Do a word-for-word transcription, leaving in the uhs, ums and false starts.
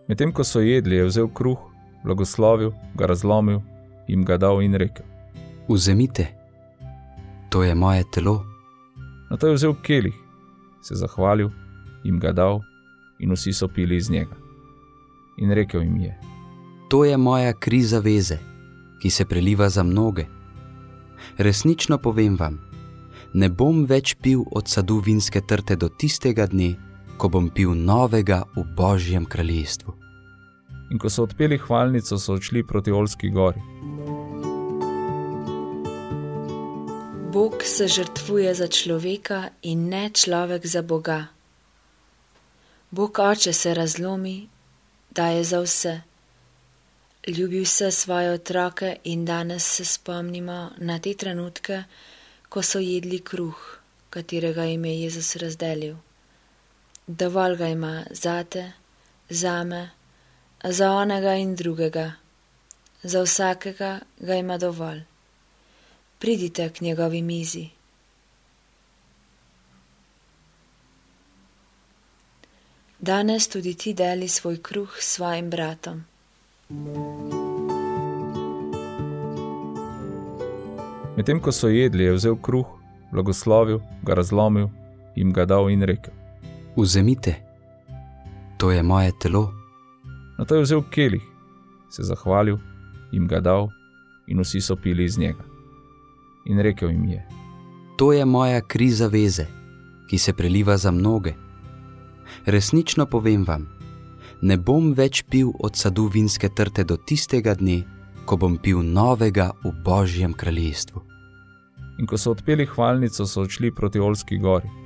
Medtem ko so jedli, je vzel kruh, blagoslovil, ga razlomil, jim ga dal in rekel: Vzemite, to je moje telo. Nato je vzel kelih, se zahvalil, jim ga dal in vsi so pili iz njega. In rekel jim je: To je moja kri zaveze, ki se preliva za mnoge. Resnično povem vam, ne bom več pil od sadu vinske trte do tistega dne, ko bom pil novega v Božjem kraljestvu. In ko so odpeli hvalnico, so odšli proti Olski gori. Bog se žrtvuje za človeka in ne človek za Boga. Bog Oče se razlomi, daje za vse. Ljubi vse svoje otroke in danes se spomnimo na te trenutke, ko so jedli kruh, katerega jim je Jezus razdelil. Dovolj ga ima zate, zame, za onega in drugega. Za vsakega ga ima dovolj. Pridite k njegovi mizi. Danes tudi ti deli svoj kruh s svojim bratom. Medtem ko so jedli, je vzel kruh, blagoslovil, ga razlomil, jim ga dal in rekel: Vzemite, to je moje telo. Nato je vzel kelih, se zahvalil, jim ga dal in vsi so pili iz njega. In rekel jim je: To je moja kri zaveze, ki se preliva za mnoge. Resnično povem vam, ne bom več pil od sadu vinske trte do tistega dne, ko bom pil novega v Božjem kraljestvu. In ko so odpeli hvalnico, so odšli proti Olski gori.